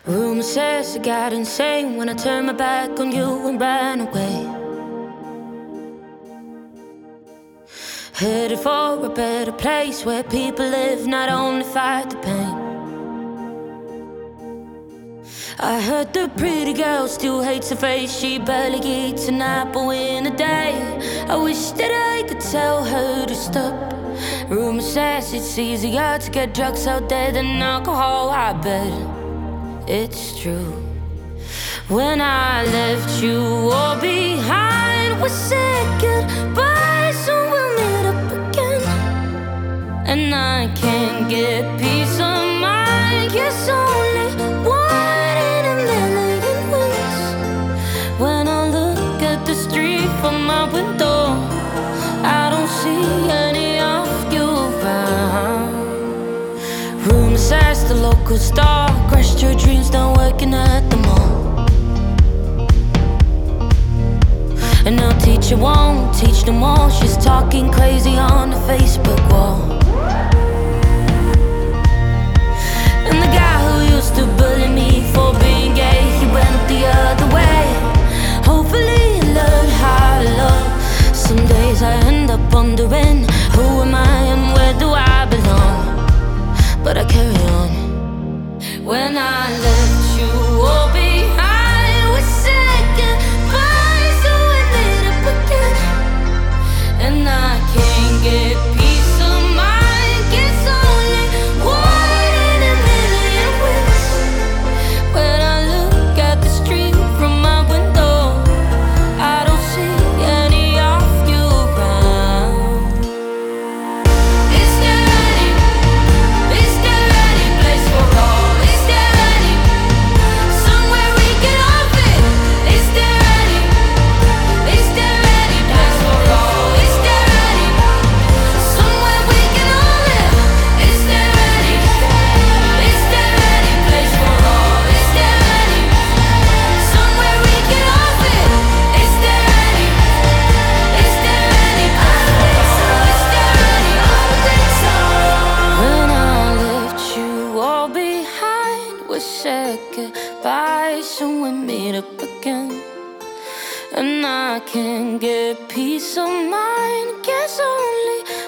Rumor says I got insane when I turned my back on you and ran away. Headed for a better place where people live, not only fight the pain. I heard the pretty girl still hates her face. She barely eats an apple in a day. I wish that I could tell her to stop. Rumor says it's easier to get drugs out there than alcohol. I bet it's true. When I left you all behind, we said goodbye, so we'll meet up again. And I can't get peace of mind. Yes, only one in a million wins. When I look at the street from my window, I don't see any of you around. Rumor says the local star crushed your dreams, not working at the mall. And now teacher won't teach no more. She's talking crazy on the Facebook wall. And the guy who used to bully me for being gay, he went the other way. Hopefully he learned how to love. Some days I end up wondering, who am I and where do I belong? But I carry on. When I left you all behind, we said goodbye, so we made up again. And I can't get peace of mind. Guess only one in a million wins. When I look at the street from my window, I don't see any of you around. Is there any place for all? Is there any somewhere we get off it? Is there any place for all? Is there any somewhere we can all live? Is there any place for all? Is there any somewhere we get off it? Is there any place for all? Is there any? When I left you all behind, we said goodbye, so we meet up again. And I can't get peace of mind. Guess only